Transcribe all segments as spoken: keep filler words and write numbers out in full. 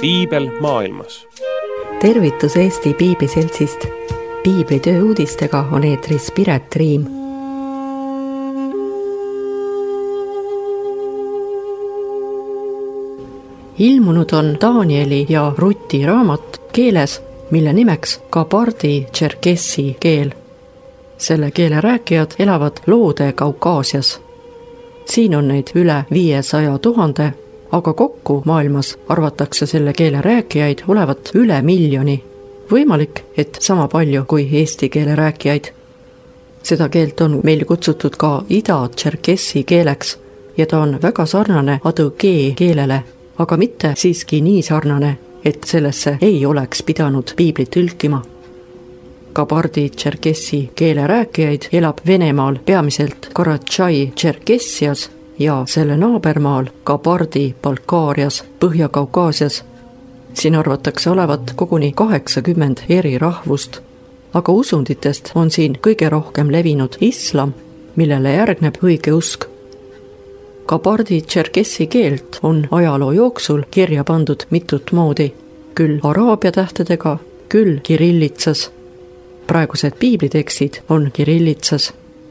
piibel maailmas. Tervitus Eesti Piibliseltsist. Piiblitöö uudistega on eetris Piret Riim. Ilmunud on Danieli ja Ruti raamat keeles, mille nimeks kabardi-tšerkessi keel. Selle keele rääkijad elavad Loode-Kaukaasias. Siin on neid üle viiesaja tuhande, aga kokku maailmas arvatakse selle keele rääkijaid olevat üle miljoni. Võimalik, et sama palju kui eesti keele rääkijaid. Seda keelt on meil kutsutud ka ida-tšerkessi keeleks ja ta on väga sarnane adõgee keelele, aga mitte siiski nii sarnane, et sellesse ei oleks pidanud piiblit tõlkima. Kabardi-tšerkessi keele rääkijaid elab Venemaal peamiselt Karatšai-Tšerkessias ja selle naabermaal Kabardi-Balkaarias, Põhja-Kaukaasias. Siin arvatakse olevat koguni kaheksakümmend eri rahvust, aga usunditest on siin kõige rohkem levinud islam, millele järgneb õigeusk. Kabardi-tšerkessi keelt on ajaloo jooksul kirja pandud mitut moodi, küll araabia tähtedega, küll kirillitsas. Praegused piiblitekstid on kirillitsas.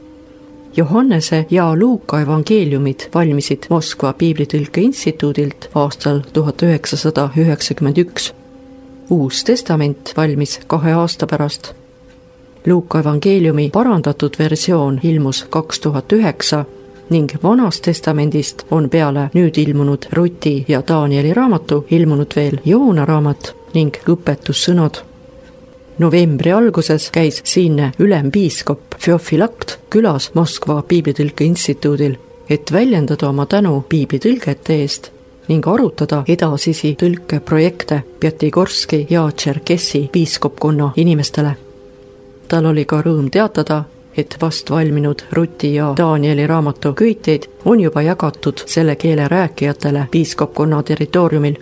Johannese ja Luuka evangeeliumid valmisid Moskva piiblitõlke instituudilt aastal tuhat üheksasada üheksakümmend üks. Uus testament valmis kahe aasta pärast. Luuka evangeeliumi parandatud versioon ilmus kaks tuhat üheksa ning Vanast testamendist on peale nüüd ilmunud Ruti ja Danieli raamatu ilmunud veel Joona raamat ning õpetussõnad. Novembri alguses käis siinne ülempiiskop Feofilakt külas Moskva piiblitõlke instituudil, et väljendada oma tänu piiblitõlgete eest ning arutada edasisi tõlkeprojekte Pjatigorski ja Tšerkessi piiskopkonna inimestele. Tal oli ka rõõm teatada, et vast valminud Ruti ja Danieli raamatu köiteid on juba jagatud selle keele rääkijatele piiskopkonna territooriumil.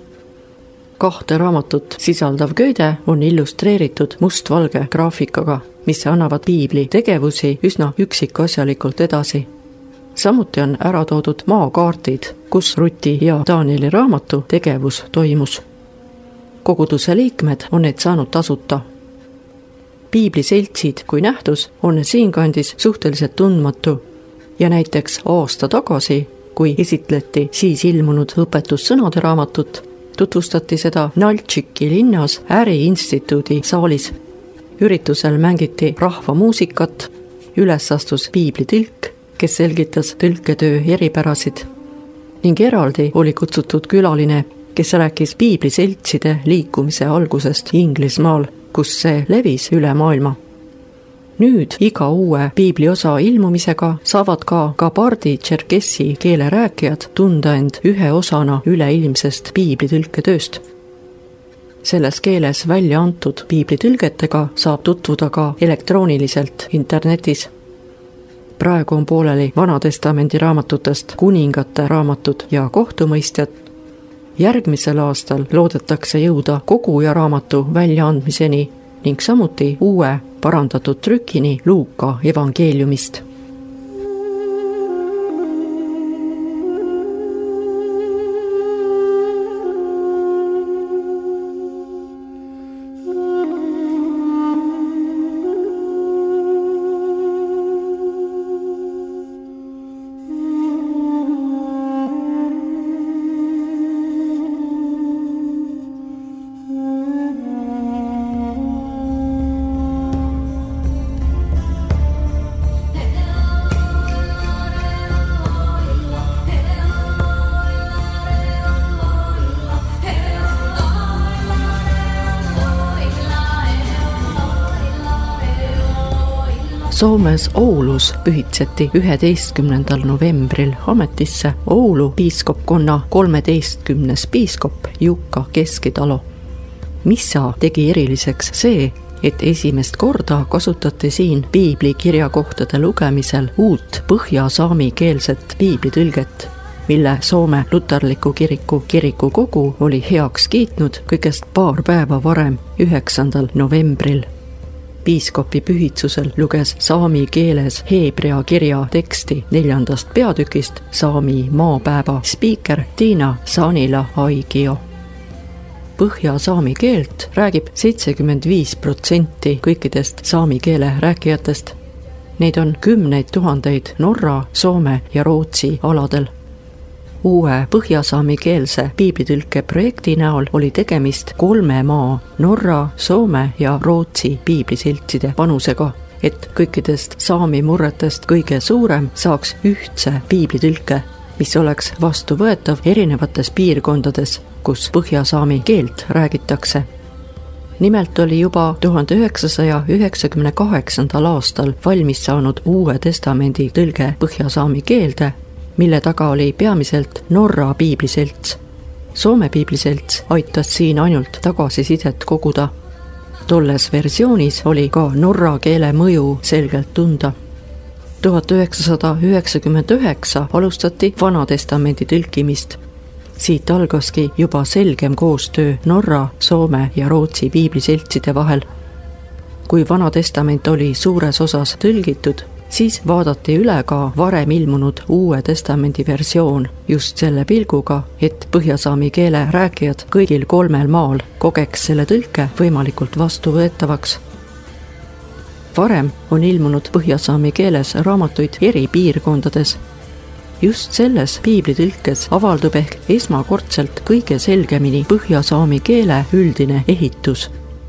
Kahte raamatut sisaldav köide on illustreeritud mustvalge graafikaga, mis annavad piibli tegevusi üsna üksikasjalikult edasi. Samuti on ära toodud maakaardid, kus Ruti ja Danieli raamatu tegevus toimus. Koguduse liikmed on neid saanud tasuta. Piibliseltsid kui nähtus on siinkandis suhteliselt tundmatu ja näiteks aasta tagasi, kui esitleti siis ilmunud õpetussõnade raamatut, tutvustati seda Naltšiki linnas äriinstituudi saalis. Üritusel mängiti rahvamuusikat, üles astus piiblitõlk, kes selgitas tõlketöö eripärasid ning eraldi oli kutsutud külaline, kes rääkis piibliseltside liikumise algusest Inglismaal, kus see levis üle maailma. Nüüd iga uue piibliosa ilmumisega saavad ka Kabardi-tšerkessi keele rääkijad tunda end ühe osana üleilmsest piiblitõlketööst. Selles keeles välja antud piiblitõlgetega saab tutvuda ka elektrooniliselt internetis. Praegu on pooleli Vanatestamendi raamatutest kuningate raamatud ja kohtumõistjad. Järgmisel aastal loodetakse jõuda koguja raamatu väljaandmiseni ning samuti uue parandatud trükini Luuka evangeeliumist. Soomes Oulus pühitseti üheteistkümnendal novembril ametisse Oulu piiskopkonna kolmeteistkümnes piiskop Jukka Keskitalo. Missa tegi eriliseks see, et esimest korda kasutati siin piibli kirjakohtade lugemisel uut põhjasaami keelset piiblitõlget, mille Soome luterliku kiriku kirikukogu oli heaks kiitnud kõigest paar päeva varem, üheksandal novembril. Piiskopi pühitsusel luges saami keeles heebrea kirja teksti neljandast peatükist saami maapäeva spiiker Tiina Sanila Aigio. põhja-saami keelt räägib seitsekümmend viis protsenti kõikidest saami keele rääkijatest. Neid on kümneid tuhandeid Norra, Soome ja Rootsi aladel. Uue põhjasaami keelse piiblitõlke projekti näol oli tegemist kolme maa Norra, Soome ja Rootsi piiblisiltside panusega, et kõikidest saami murretest kõige suurem saaks ühtse piiblitõlke, mis oleks vastuvõetav erinevates piirkondades, kus põhjasaami keelt räägitakse. Nimelt oli juba tuhande üheksasaja üheksakümne kaheksandal aastal valmis saanud Uue Testamendi tõlge põhjasaami keelde, mille taga oli peamiselt Norra piibliselts. Soome piibliselts aitas siin ainult tagasisidet koguda. Tolles versioonis oli ka norra keele mõju selgelt tunda. tuhat üheksasada üheksakümmend üheksa alustati Vana Testamendi tõlkimist. Siit algaski juba selgem koostöö Norra, Soome ja Rootsi piibliseltside vahel. Kui Vana Testament oli suures osas tõlgitud, siis vaadati üle ka varem ilmunud Uue Testamendi versioon just selle pilguga, et põhjasaami keele rääkijad kõigil kolmel maal kogeks selle tõlke võimalikult vastuvõetavaks. Varem on ilmunud põhjasaami keeles raamatuid eri piirkondades. Just selles piiblitõlkes avaldub ehk esmakordselt kõige selgemini põhjasaami keele üldine ehitus.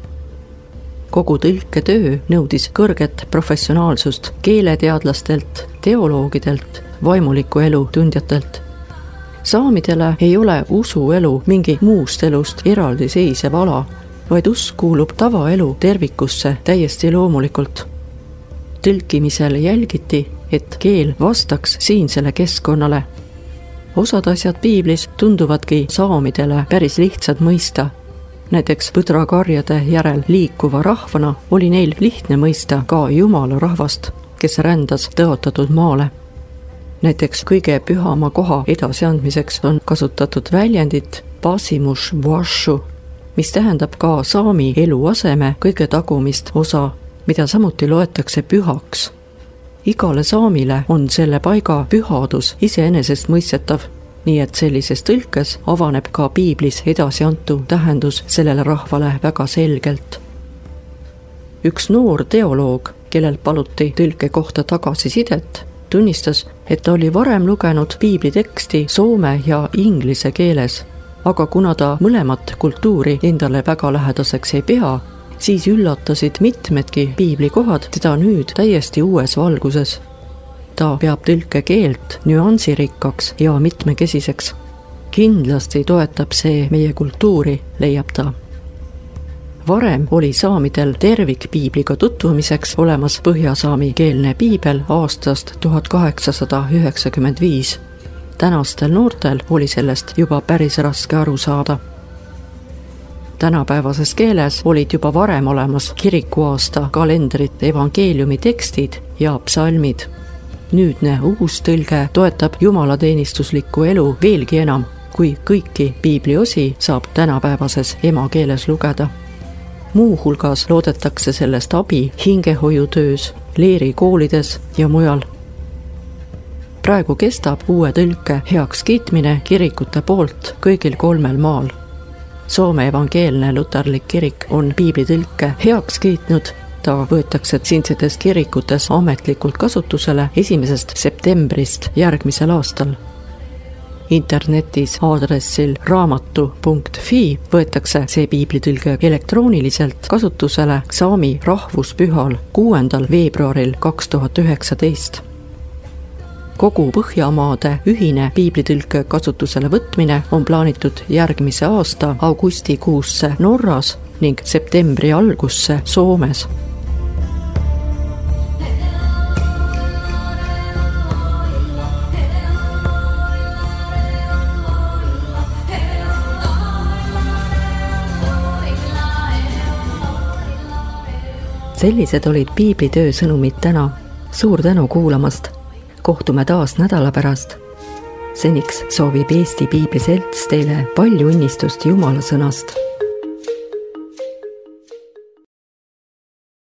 Kogu tõlketöö nõudis kõrget professionaalsust keeleteadlastelt, teoloogidelt, vaimuliku elu tundjatelt. Saamidele ei ole usuelu mingi muust elust eraldiseisev ala, vaid usk kuulub tavaelu tervikusse täiesti loomulikult. Tõlkimisel jälgiti, et keel vastaks siinsele keskkonnale. Osad asjad piiblis tunduvadki saamidele päris lihtsad mõista. Näiteks põdrakarjade järel liikuva rahvana oli neil lihtne mõista ka Jumala rahvast, kes rändas tõotatud maale. Näiteks kõige pühama koha edasiandmiseks on kasutatud väljendit pasimus vuashu, mis tähendab ka saami eluaseme kõige tagumist osa, mida samuti loetakse pühaks. Igale saamile on selle paiga pühadus iseenesest mõistetav, nii et sellises tõlkes avaneb ka piiblis edasiantu tähendus sellele rahvale väga selgelt. Üks noor teoloog, kellel paluti tõlke kohta tagasisidet, tunnistas, et ta oli varem lugenud piibliteksti soome ja inglise keeles, aga kuna ta mõlemat kultuuri endale väga lähedaseks ei pea, siis üllatasid mitmedki piiblikohad teda nüüd täiesti uues valguses. Ta peab tõlke keelt nüansirikkaks ja mitmekesiseks. Kindlasti toetab see meie kultuuri, leiab ta. Varem oli saamidel tervikpiibliga tutvumiseks olemas põhjasaami keelne piibel aastast tuhat kaheksasada üheksakümmend viis. Tänastel noortel oli sellest juba päris raske aru saada. Tänapäevases keeles olid juba varem olemas kirikuaasta kalendrit, evangeeliumi tekstid ja psalmid. Nüüdne uus tõlge toetab jumalateenistuslikku elu veelgi enam, kui kõiki piibliosi saab tänapäevases emakeeles lugeda. Muu hulgas loodetakse sellest abi hingehoiutöös, leerikoolides ja mujal. Praegu kestab uue tõlke heaks kiitmine kirikute poolt kõigil kolmel maal. Soome evangeelne luterlik kirik on piiblitõlke heaks kiitnud. Ta võetakse siinsetes kirikutes ametlikult kasutusele esimesest septembrist järgmisel aastal. Internetis aadressil raamatu punkt fi võetakse see piiblitõlge elektrooniliselt kasutusele saami rahvuspühal kuuendal veebruaril kaks tuhat üheksateist. Kogu Põhjamaade ühine piiblitõlke kasutusele võtmine on plaanitud järgmise aasta augustikuusse Norras ning septembri algusse Soomes. Sellised olid piiblitöö sõnumid täna. Suur tänu kuulamast. Kohtume taas nädala pärast. Seniks soovib Eesti Piibliselts teile palju õnnistust Jumala sõnast.